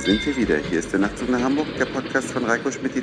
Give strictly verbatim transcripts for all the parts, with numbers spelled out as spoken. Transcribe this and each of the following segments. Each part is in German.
sind wir wieder. Hier ist der Nachtzug nach Hamburg, der Podcast von Reiko Schmidt, die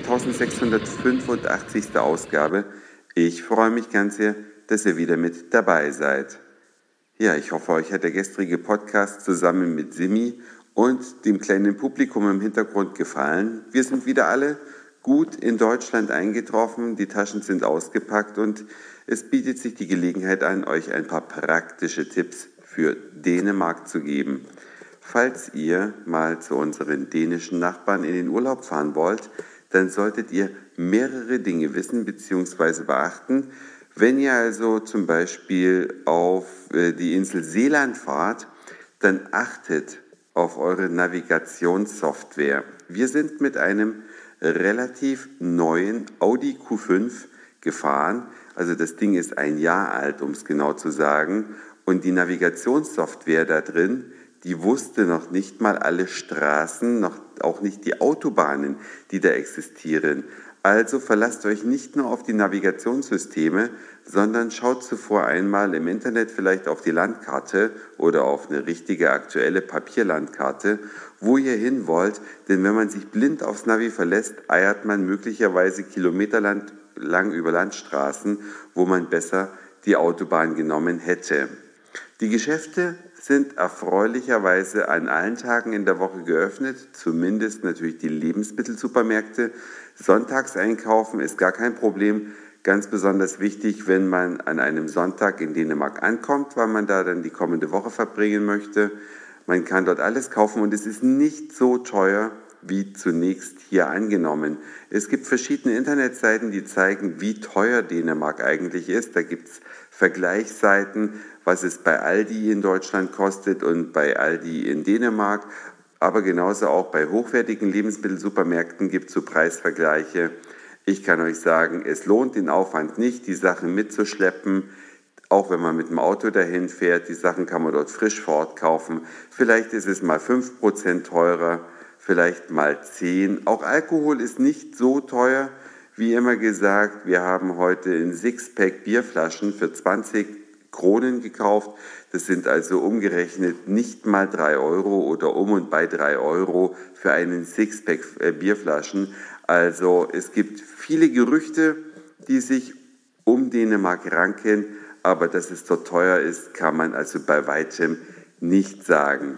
eintausendsechshundertfünfundachtzigste Ausgabe. Ich freue mich ganz sehr, dass ihr wieder mit dabei seid. Ja, ich hoffe, euch hat der gestrige Podcast zusammen mit Simi und dem kleinen Publikum im Hintergrund gefallen. Wir sind wieder alle gut in Deutschland eingetroffen, die Taschen sind ausgepackt und es bietet sich die Gelegenheit an, euch ein paar praktische Tipps für Dänemark zu geben. Falls ihr mal zu unseren dänischen Nachbarn in den Urlaub fahren wollt, dann solltet ihr mehrere Dinge wissen bzw. beachten. Wenn ihr also zum Beispiel auf die Insel Seeland fahrt, dann achtet auf eure Navigationssoftware. Wir sind mit einem relativ neuen Audi Q fünf gefahren. Also das Ding ist ein Jahr alt, um es genau zu sagen. Und die Navigationssoftware da drin, die wusste noch nicht mal alle Straßen, noch auch nicht die Autobahnen, die da existieren. Also verlasst euch nicht nur auf die Navigationssysteme, sondern schaut zuvor einmal im Internet vielleicht auf die Landkarte oder auf eine richtige aktuelle Papierlandkarte, wo ihr hin wollt. Denn wenn man sich blind aufs Navi verlässt, eiert man möglicherweise kilometerlang über Landstraßen, wo man besser die Autobahn genommen hätte. Die Geschäfte sind erfreulicherweise an allen Tagen in der Woche geöffnet, zumindest natürlich die Lebensmittelsupermärkte. Sonntags einkaufen ist gar kein Problem, ganz besonders wichtig, wenn man an einem Sonntag in Dänemark ankommt, weil man da dann die kommende Woche verbringen möchte. Man kann dort alles kaufen und es ist nicht so teuer wie zunächst hier angenommen. Es gibt verschiedene Internetseiten, die zeigen, wie teuer Dänemark eigentlich ist. Da gibt es Vergleichsseiten, was es bei Aldi in Deutschland kostet und bei Aldi in Dänemark. Aber genauso auch bei hochwertigen Lebensmittelsupermärkten gibt es so Preisvergleiche. Ich kann euch sagen, es lohnt den Aufwand nicht, die Sachen mitzuschleppen. Auch wenn man mit dem Auto dahin fährt, die Sachen kann man dort frisch vor Ort kaufen. Vielleicht ist es mal fünf Prozent teurer, vielleicht mal zehn. Auch Alkohol ist nicht so teuer. Wie immer gesagt, wir haben heute ein Sixpack Bierflaschen für zwanzig Kronen gekauft. Das sind also umgerechnet nicht mal drei Euro oder um und bei drei Euro für einen Sixpack Bierflaschen. Also es gibt viele Gerüchte, die sich um Dänemark ranken, aber dass es so teuer ist, kann man also bei weitem nicht sagen.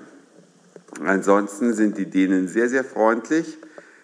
Ansonsten sind die Dänen sehr, sehr freundlich.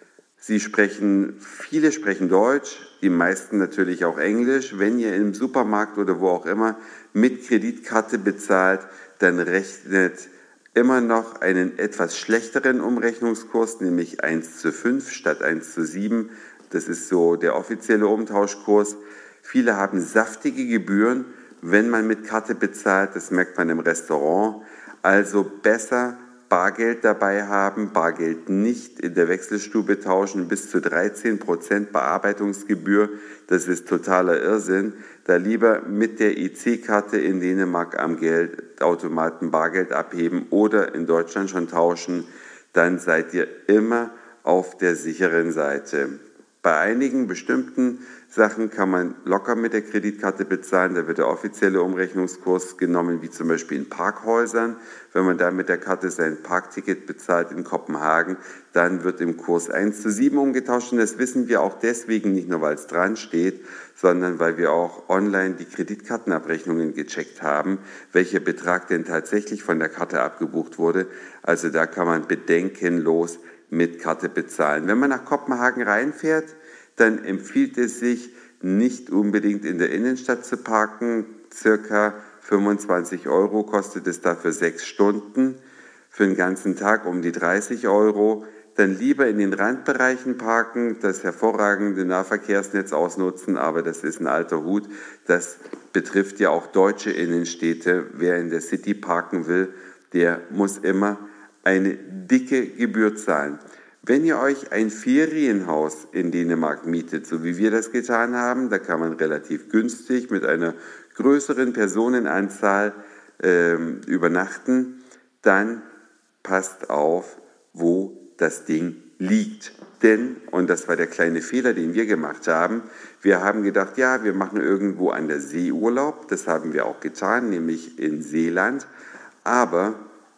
Sie sprechen, viele sprechen Deutsch, die meisten natürlich auch Englisch. Wenn ihr im Supermarkt oder wo auch immer mit Kreditkarte bezahlt, dann rechnet immer noch einen etwas schlechteren Umrechnungskurs, nämlich eins zu fünf statt eins zu sieben. Das ist so der offizielle Umtauschkurs. Viele haben saftige Gebühren, wenn man mit Karte bezahlt. Das merkt man im Restaurant. Also besser Bargeld dabei haben, Bargeld nicht in der Wechselstube tauschen, bis zu dreizehn Prozent Bearbeitungsgebühr, das ist totaler Irrsinn. Da lieber mit der E C-Karte in Dänemark am Geldautomaten Bargeld abheben oder in Deutschland schon tauschen, dann seid ihr immer auf der sicheren Seite. Bei einigen bestimmten Sachen kann man locker mit der Kreditkarte bezahlen, da wird der offizielle Umrechnungskurs genommen, wie zum Beispiel in Parkhäusern. Wenn man da mit der Karte sein Parkticket bezahlt in Kopenhagen, dann wird im Kurs eins zu sieben umgetauscht. Und das wissen wir auch deswegen, nicht nur weil es dran steht, sondern weil wir auch online die Kreditkartenabrechnungen gecheckt haben, welcher Betrag denn tatsächlich von der Karte abgebucht wurde. Also da kann man bedenkenlos mit Karte bezahlen. Wenn man nach Kopenhagen reinfährt, dann empfiehlt es sich, nicht unbedingt in der Innenstadt zu parken. Circa fünfundzwanzig Euro kostet es dafür sechs Stunden. Für den ganzen Tag um die dreißig Euro. Dann lieber in den Randbereichen parken, das hervorragende Nahverkehrsnetz ausnutzen, aber das ist ein alter Hut. Das betrifft ja auch deutsche Innenstädte. Wer in der City parken will, der muss immer eine dicke Gebühr zahlen. Wenn ihr euch ein Ferienhaus in Dänemark mietet, so wie wir das getan haben, da kann man relativ günstig mit einer größeren Personenanzahl äh, übernachten, dann passt auf, wo das Ding liegt. Denn, und das war der kleine Fehler, den wir gemacht haben, wir haben gedacht, ja, wir machen irgendwo an der See Urlaub, das haben wir auch getan, nämlich in Seeland, aber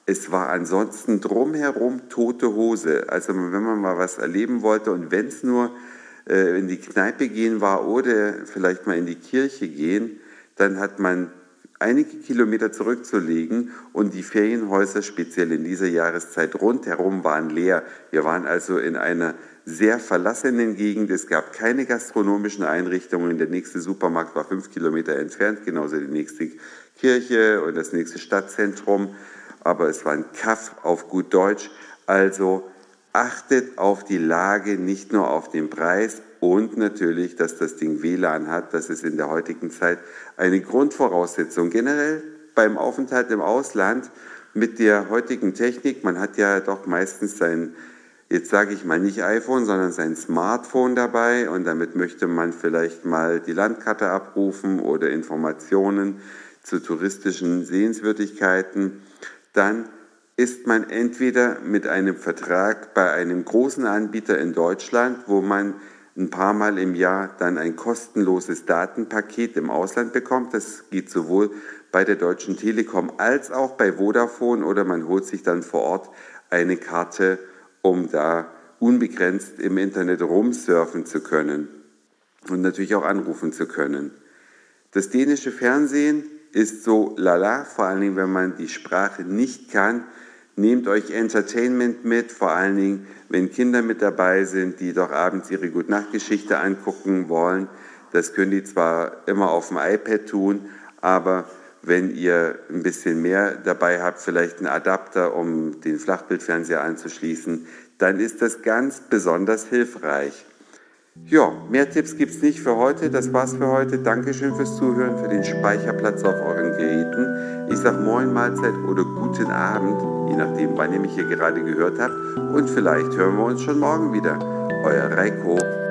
Es war ansonsten drumherum tote Hose. Also wenn man mal was erleben wollte und wenn es nur äh, in die Kneipe gehen war oder vielleicht mal in die Kirche gehen, dann hat man einige Kilometer zurückzulegen und die Ferienhäuser, speziell in dieser Jahreszeit rundherum, waren leer. Wir waren also in einer sehr verlassenen Gegend. Es gab keine gastronomischen Einrichtungen. Der nächste Supermarkt war fünf Kilometer entfernt, genauso die nächste Kirche und das nächste Stadtzentrum. Aber es war ein Kaff auf gut Deutsch. Also achtet auf die Lage, nicht nur auf den Preis und natürlich, dass das Ding W L A N hat. Das ist in der heutigen Zeit eine Grundvoraussetzung. Generell beim Aufenthalt im Ausland mit der heutigen Technik, man hat ja doch meistens sein, jetzt sage ich mal nicht iPhone, sondern sein Smartphone dabei und damit möchte man vielleicht mal die Landkarte abrufen oder Informationen zu touristischen Sehenswürdigkeiten. Dann ist man entweder mit einem Vertrag bei einem großen Anbieter in Deutschland, wo man ein paar Mal im Jahr dann ein kostenloses Datenpaket im Ausland bekommt. Das geht sowohl bei der Deutschen Telekom als auch bei Vodafone oder man holt sich dann vor Ort eine Karte, um da unbegrenzt im Internet rumsurfen zu können und natürlich auch anrufen zu können. Das dänische Fernsehen ist so lala, vor allen Dingen, wenn man die Sprache nicht kann. Nehmt euch Entertainment mit, vor allen Dingen, wenn Kinder mit dabei sind, die doch abends ihre Gute-Nacht-Geschichte angucken wollen. Das können die zwar immer auf dem iPad tun, aber wenn ihr ein bisschen mehr dabei habt, vielleicht einen Adapter, um den Flachbildfernseher anzuschließen, dann ist das ganz besonders hilfreich. Ja, mehr Tipps gibt es nicht für heute. Das war's für heute. Dankeschön fürs Zuhören, für den Speicherplatz auf euren Geräten. Ich sage Moin, Mahlzeit oder guten Abend, je nachdem, wann ihr mich hier gerade gehört habt. Und vielleicht hören wir uns schon morgen wieder. Euer Reiko.